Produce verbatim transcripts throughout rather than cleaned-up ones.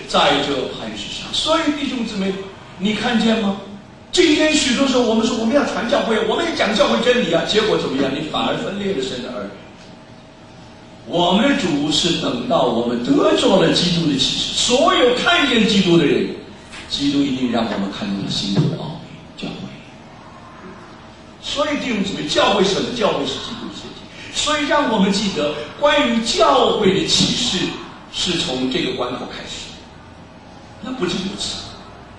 在这磐石上。所以弟兄姊妹，你看见吗？今天许多时候我们说我们要传教会，我们也讲教会真理啊，结果怎么样？你反而分裂了神的儿女。我们的主是等到我们得着了基督的启示，所有看见基督的人，基督一定让我们看到他心中的奥秘。教会，所以弟兄姊妹，教会是什么？教会是基督的身体。所以让我们记得，关于教会的启示是从这个关口开始，那不仅如此。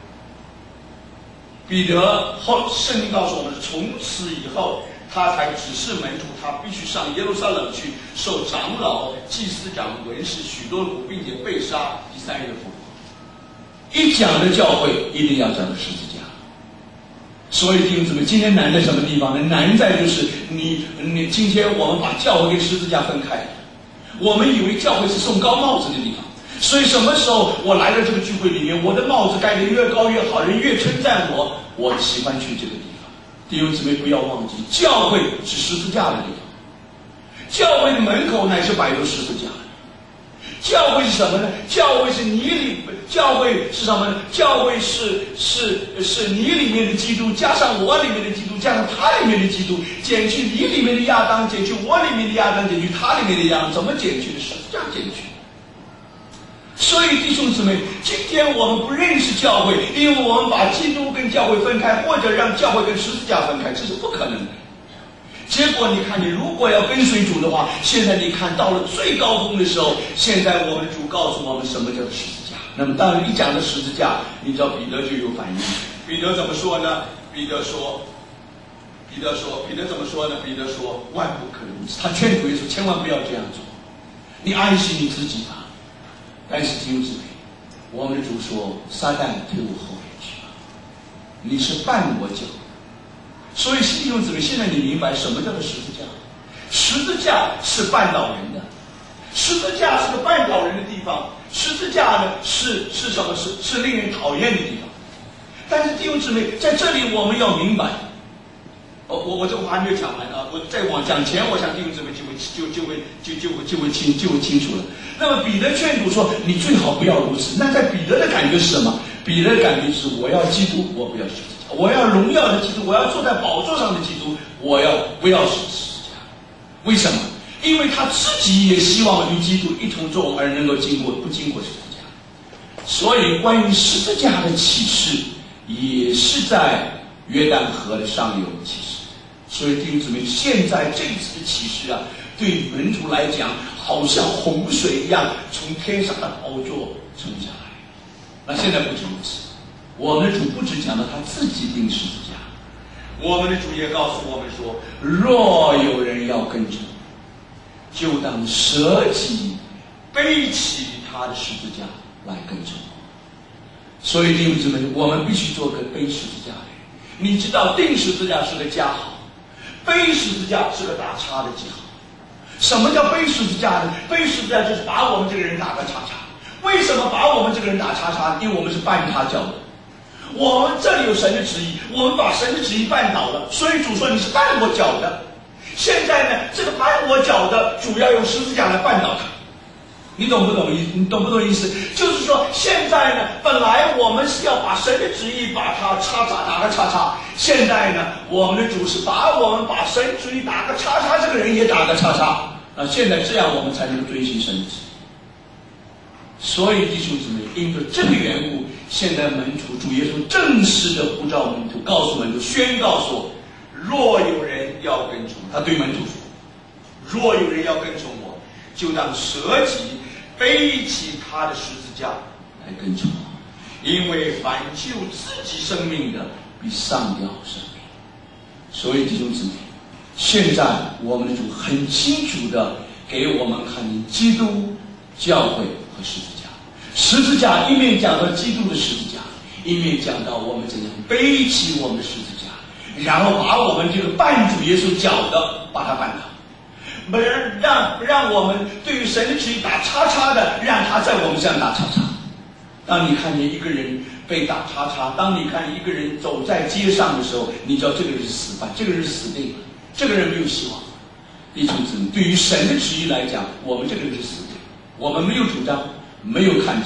彼得后，圣经告诉我们，从此以后，他才指示门徒，他必须上耶路撒冷去，受长老、祭司长、文士许多苦，并且被杀，第三日复活。一讲的教会，一定要讲的十字架。所以弟兄姊妹，今天难在什么地方呢？难在就是你，你今天我们把教会跟十字架分开了，我们以为教会是送高帽子的地方。所以什么时候我来到这个聚会里面，我的帽子盖得越高越好，人越称赞我，我喜欢去这个地方。弟兄姊妹，不要忘记，教会是十字架的地方，教会的门口乃是摆着十字架。教会是什么呢？教会是你里，教会是什么呢？教会是是是你里面的基督，加上我里面的基督，加上他里面的基督，减去你里面的亚当，减去我里面的亚当，减去他里面的亚当，怎么减去的？十字架减去。所以弟兄姊妹，今天我们不认识教会，因为我们把基督跟教会分开，或者让教会跟十字架分开，这是不可能的。结果你看，你如果要跟随主的话，现在你看到了最高峰的时候，现在我们的主告诉我们什么叫十字架。那么当然一讲到十字架，你知道彼得就有反应。彼得怎么说呢？彼得说彼得说彼得怎么说呢？彼得说万不可如此。他劝主耶稣千万不要这样做，你爱惜你自己吧。但是弟兄姊妹，我们的主说，撒旦退我后面去吧，你是绊我脚。所以弟兄姊妹，现在你明白什么叫做十字架？十字架是绊倒人的，十字架是个绊倒人的地方，十字架呢是是什么？是是令人讨厌的地方。但是弟兄姊妹，在这里我们要明白，哦，我我这话还没有讲完啊！我再往讲前，我想弟兄姊妹就会就就会就就会就会清就会清楚了。那么彼得劝主说：“你最好不要如此。”那在彼得的感觉是什么？彼得的感觉是：我要基督，我不要十字架；我要荣耀的基督，我要坐在宝座上的基督，我要不要十字架？为什么？因为他自己也希望与基督一同作王，而能够经过不经过十字架。所以，关于十字架的启示，也是在约旦河的上游启示。所以弟兄姊妹，现在这一次的启示啊，对门徒来讲，好像洪水一样从天上的宝座冲下来。那现在不仅如此，我们的主不只讲到他自己钉十字架，我们的主也告诉我们说，若有人要跟着，就当舍己，背起他的十字架来跟着我。所以弟兄姊妹，我们必须做个背十字架的人。你知道钉十字架是个加号，背十字架是个打叉的记号。什么叫背十字架呢？背十字架就是把我们这个人打个叉叉。为什么把我们这个人打叉叉？因为我们是绊他脚的。我们这里有神的旨意，我们把神的旨意绊倒了，所以主说你是绊我脚的。现在呢，这个绊我脚的主要用十字架来绊倒他。你懂不懂意思？你懂不懂意思？就是说，现在呢，本来我们是要把神的旨意把它叉叉打个叉叉，现在呢，我们的主是把我们把神旨意打个叉叉，这个人也打个叉叉。啊，现在这样我们才能遵行神的旨意。所以弟兄姊妹，因着这个缘故，现在门徒主耶稣正式的呼召门徒，告诉门徒，宣告说：若有人要跟从他，对门徒说，若有人要跟从我，就当舍己，背起他的十字架来跟从我，因为凡救自己生命的，必丧掉生命。所以弟兄姊妹，现在我们的主很清楚的给我们看见基督、教会和十字架。十字架一面讲到基督的十字架，一面讲到我们怎样背起我们的十字架，然后把我们这个绊主耶稣脚的把它绊倒。不让让我们对于神的旨意打叉叉的，让他在我们身上打叉叉。当你看见一个人被打叉叉，当你看一个人走在街上的时候，你知道这个人是死犯，这个人是死定了，这个人没有希望。弟兄姊妹，对于神的旨意来讲，我们这个人是死定，我们没有主张，没有看见，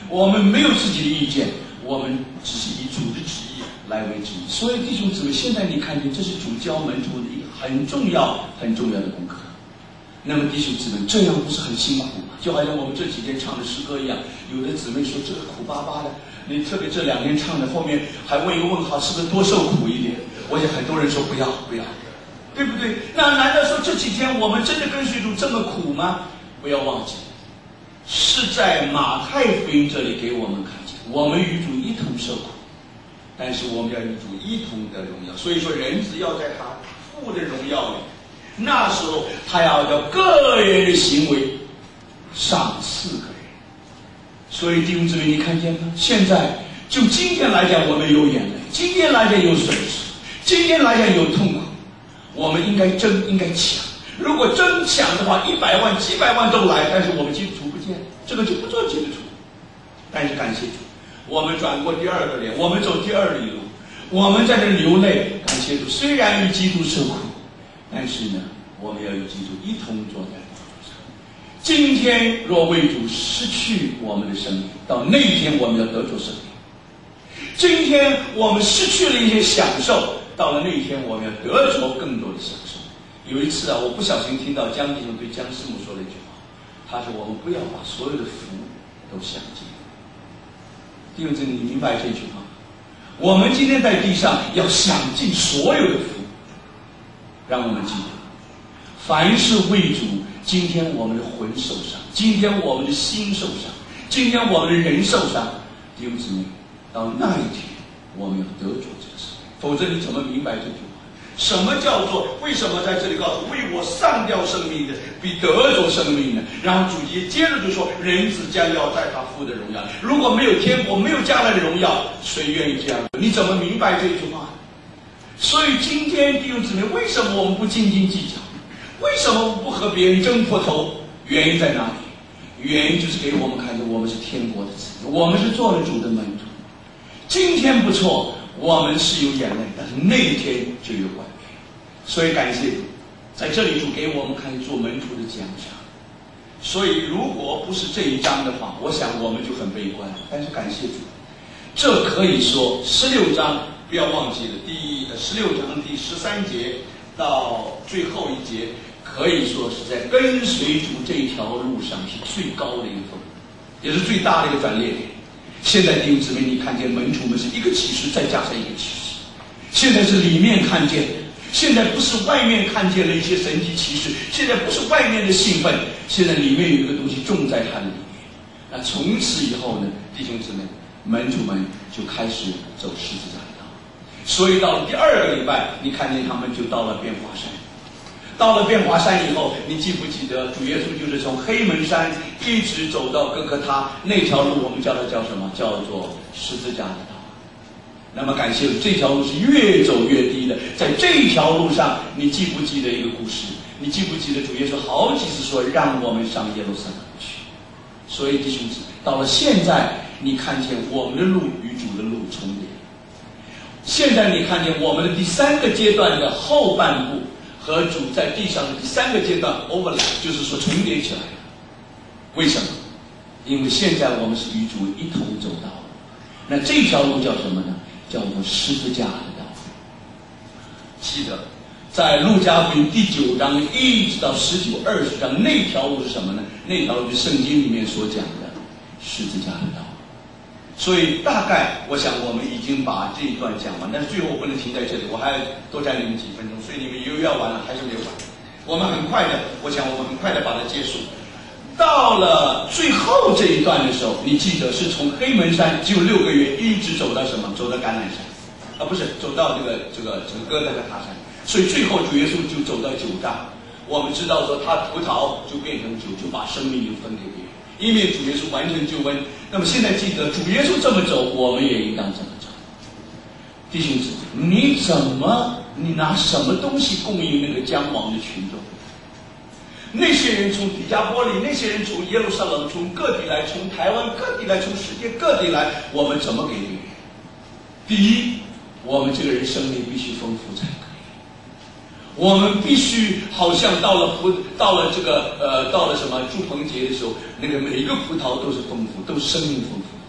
我们没有自己的意见，我们只是以主的旨意来为旨意。所以弟兄姊妹，现在你看见这是主教门徒的一个很重要很重要的功课。那么弟兄姊妹，这样不是很辛苦吗？就好像我们这几天唱的诗歌一样，有的姊妹说这个苦巴巴的，你特别这两天唱的，后面还问一个问号，是不是多受苦一点？我想很多人说不要不要，对不对？那难道说这几天我们真的跟随主这么苦吗？不要忘记，是在马太福音这里给我们看见，我们与主一同受苦，但是我们要与主一同得荣耀。所以说，人只要在他父的荣耀里，那时候他要叫个人的行为赏赐个人。所以弟兄姊妹，你看见吗？现在就今天来讲，我们有眼泪；今天来讲有损失；今天来讲有痛苦。我们应该争，应该抢。如果争抢的话，一百万、几百万都来，但是我们基督徒不见，这个就不做基督徒。但是感谢主，我们转过第二个脸，我们走第二里路，我们在这流泪。感谢主，虽然与基督受苦，但是呢，我们要与基督一同坐在宝座上。今天若为主失去我们的生命，到那一天我们要得着生命。今天我们失去了一些享受，到了那一天我们要得着更多的享受。有一次啊，我不小心听到江弟兄对江师母说了一句话，他说：“我们不要把所有的福都享尽。”弟兄姊妹，你明白这句话吗？我们今天在地上要享尽所有的福，让我们记得，凡是为主，今天我们的魂受伤，今天我们的心受伤，今天我们的人受伤，弟兄姊妹，到那一天我们要得着这个生命，否则你怎么明白这句话？什么叫做为什么在这里告诉为我上吊生命的比得着生命呢？然后主接接着就说，人子将要在他父的荣耀。如果没有天国，没有将来的荣耀，谁愿意这样？你怎么明白这句话？所以今天弟兄姊妹，为什么我们不斤斤计较？为什么不和别人争破头？原因在哪里？原因就是给我们看见我们是天国的子民，我们是做了主的门徒。今天不错，我们是有眼泪，但是那一天就有改变。所以感谢主，在这里主给我们看做门徒的奖赏。所以如果不是这一章的话，我想我们就很悲观。但是感谢主，这可以说十六章不要忘记了，第一十六章第十三节到最后一节，可以说是在跟随主这条路上是最高的一个峰，也是最大的一个转捩点。现在弟兄姊妹，你看见门徒们是一个启示再加上一个启示，现在是里面看见的，现在不是外面看见了一些神迹奇事，现在不是外面的兴奋，现在里面有一个东西种在它的里面。那从此以后呢，弟兄姊妹，门徒们就开始走十字架的道。所以到了第二个礼拜，你看见他们就到了变化山。到了变化山以后，你记不记得主耶稣就是从黑门山一直走到哥哥他那条路，我们叫它叫什么？叫做十字架的道。那么感谢这条路是越走越低的，在这条路上，你记不记得一个故事？你记不记得主耶稣好几次说让我们上耶路撒冷去？所以弟兄姊妹，到了现在，你看见我们的路与主的路重叠。现在你看见我们的第三个阶段的后半部和主在地上的第三个阶段 overlap， 就是说重叠起来了。为什么？因为现在我们是与主一同走道路，那这条路叫什么呢？叫做十字架的道路。记得在路加福音第九章一直到十九、二十章，那条路是什么呢？那条路是圣经里面所讲的十字架的道路。所以大概我想我们已经把这一段讲完，但是最后我不能停在这里，我还要多占你们几分钟，所以你们又要完了还是没有完。我们很快的，我想我们很快的把它结束。到了最后这一段的时候，你记得是从黑门山只有六个月，一直走到什么？走到橄榄山，啊不是走到这个这个这个哥哥的塔山。所以最后主耶稣就走到酒榨，我们知道说他葡萄就变成酒，就把生命就分给别人。因为主耶稣完成救恩，那么现在记得主耶稣这么走，我们也应当这么走。弟兄姊妹，你怎么你拿什么东西供应那个将亡的群众？那些人从底加波利，那些人从耶路撒冷，从各地来，从台湾各地来，从世界各地来，我们怎么给别人？第一，我们这个人生命必须丰富才可以。我们必须好像到了葡到了这个呃到了什么祝棚节的时候，那个每一个葡萄都是丰富，都是生命丰富。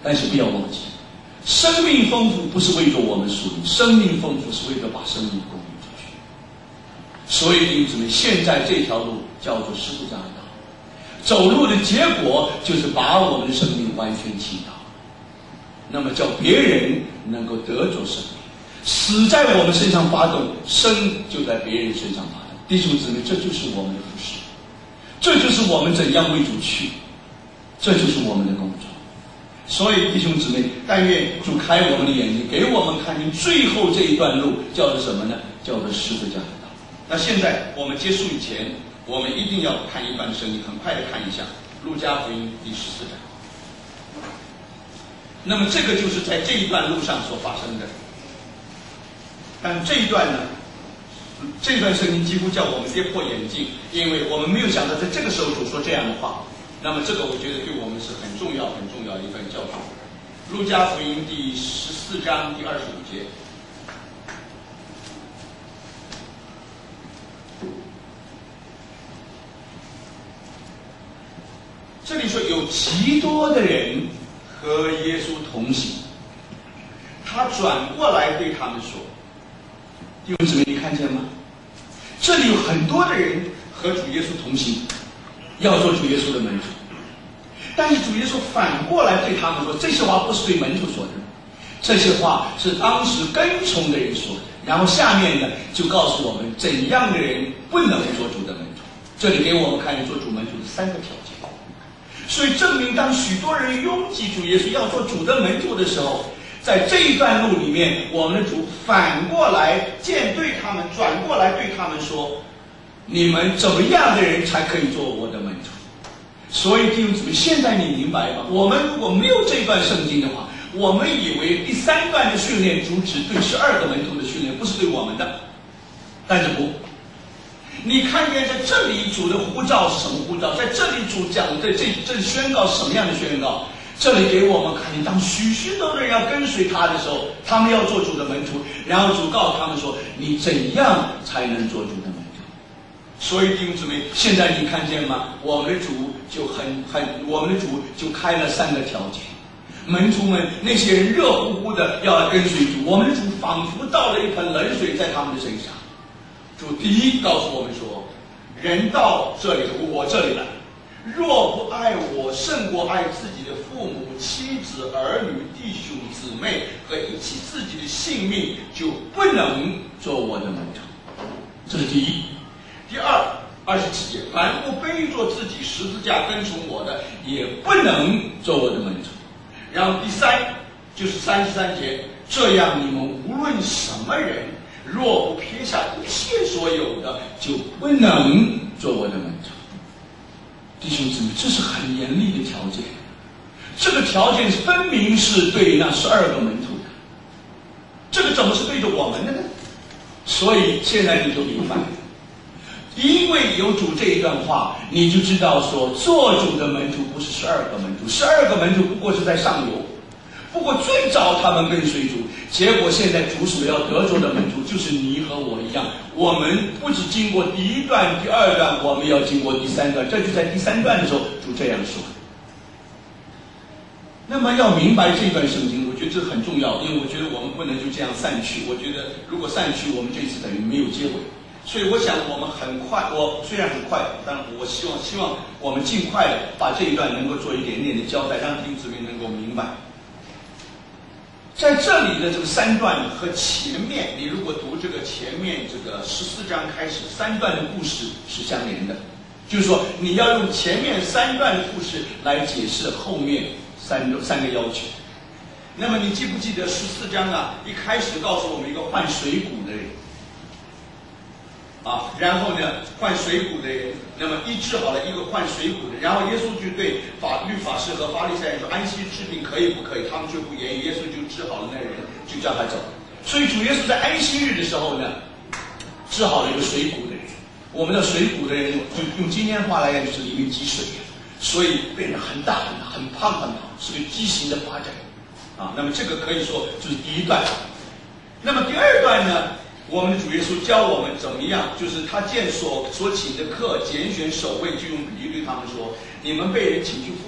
但是不要忘记，生命丰富不是为着我们属灵，生命丰富是为了把生命供应出去。所以弟兄姊妹，现在这条路叫做十字架的道，走路的结果就是把我们的生命完全倾倒，那么叫别人能够得着生命。死在我们身上发动，生就在别人身上发动。弟兄姊妹，这就是我们的服事，这就是我们怎样为主去，这就是我们的工作。所以弟兄姊妹，但愿主开我们的眼睛，给我们看见最后这一段路叫做什么呢？叫做十字架的道。那现在我们结束以前，我们一定要看一段的圣经，很快的看一下路加福音第十四章。那么这个就是在这一段路上所发生的。但这一段呢，这段圣经几乎叫我们跌破眼镜，因为我们没有想到在这个时候主说这样的话。那么这个我觉得对我们是很重要很重要的一段教训。路加福音第十四章第二十五节，这里说有极多的人和耶稣同行，他转过来对他们说，弟兄姊妹，你看见吗？这里有很多的人和主耶稣同行，要做主耶稣的门徒。但是主耶稣反过来对他们说，这些话不是对门徒说的，这些话是当时跟从的人说的。然后下面呢，就告诉我们怎样的人不能做主的门徒。这里给我们看见做主门徒的三个条件。所以证明当许多人拥挤主耶稣要做主的门徒的时候，在这一段路里面，我们的主反过来见对他们，转过来对他们说，你们怎么样的人才可以做我的门徒？所以弟兄姊妹，现在你明白吗？我们如果没有这段圣经的话，我们以为第三段的训练主只对十二个门徒的训练，不是对我们的。但是不，你看见在这里主的呼召是什么呼召？在这里主讲的这这宣告是什么样的宣告？这里给我们看见，当许许多多人要跟随他的时候，他们要做主的门徒，然后主告诉他们说，你怎样才能做主的门徒？所以弟兄姊妹，现在你看见吗？我们的主就很很，我们的主就开了三个条件。门徒们那些人热乎乎的要来跟随主，我们的主仿佛倒了一盆冷水在他们的身上。主第一告诉我们说，人到这里，我这里来，若不爱我胜过爱自己的父母、妻子、儿女、弟兄、姊妹和一起自己的性命，就不能做我的门徒。这是第一。第二，二十七节，凡不背着自己十字架跟从我的，也不能做我的门徒。然后第三就是三十三节，这样你们无论什么人，若不撇下一切所有的，就不能做我的门徒。弟兄姊妹，这是很严厉的条件，这个条件分明是对那十二个门徒的，这个怎么是对着我们的呢？所以现在你就明白，因为有主这一段话，你就知道说，做主的门徒不是十二个门徒，十二个门徒不过是在上游。不过最早他们跟随主，结果现在主所要得着的门徒就是你和我一样，我们不只经过第一段、第二段，我们要经过第三段。这就在第三段的时候，主这样说。那么要明白这段圣经，我觉得这很重要，因为我觉得我们不能就这样散去。我觉得如果散去，我们这一次等于没有结尾。所以我想我们很快，我虽然很快，但我希望希望我们尽快的把这一段能够做一点点的交代，让弟兄姊妹能够明白。在这里的这个三段和前面，你如果读这个前面这个十四章开始三段的故事是相连的，就是说你要用前面三段的故事来解释后面三个三个要求。那么你记不记得十四章啊？一开始告诉我们一个换水谷的人。啊，然后呢，换水谷的人，那么医治好了一个换水谷的人，然后耶稣就对法律法师和法利赛人说：“安息治病可以不可以？”他们却不言语，耶稣就治好了那人，就叫他走。所以主耶稣在安息日的时候呢，治好了一个水谷的人。我们的水谷的人，就用今天话来讲，就是里面积水，所以变得很大很大，很胖很胖，是个畸形的发展。啊，那么这个可以说就是第一段。那么第二段呢？我们的主耶稣教我们怎么样，就是他见所所请的客拣选守卫，就用比喻对他们说：你们被人请去服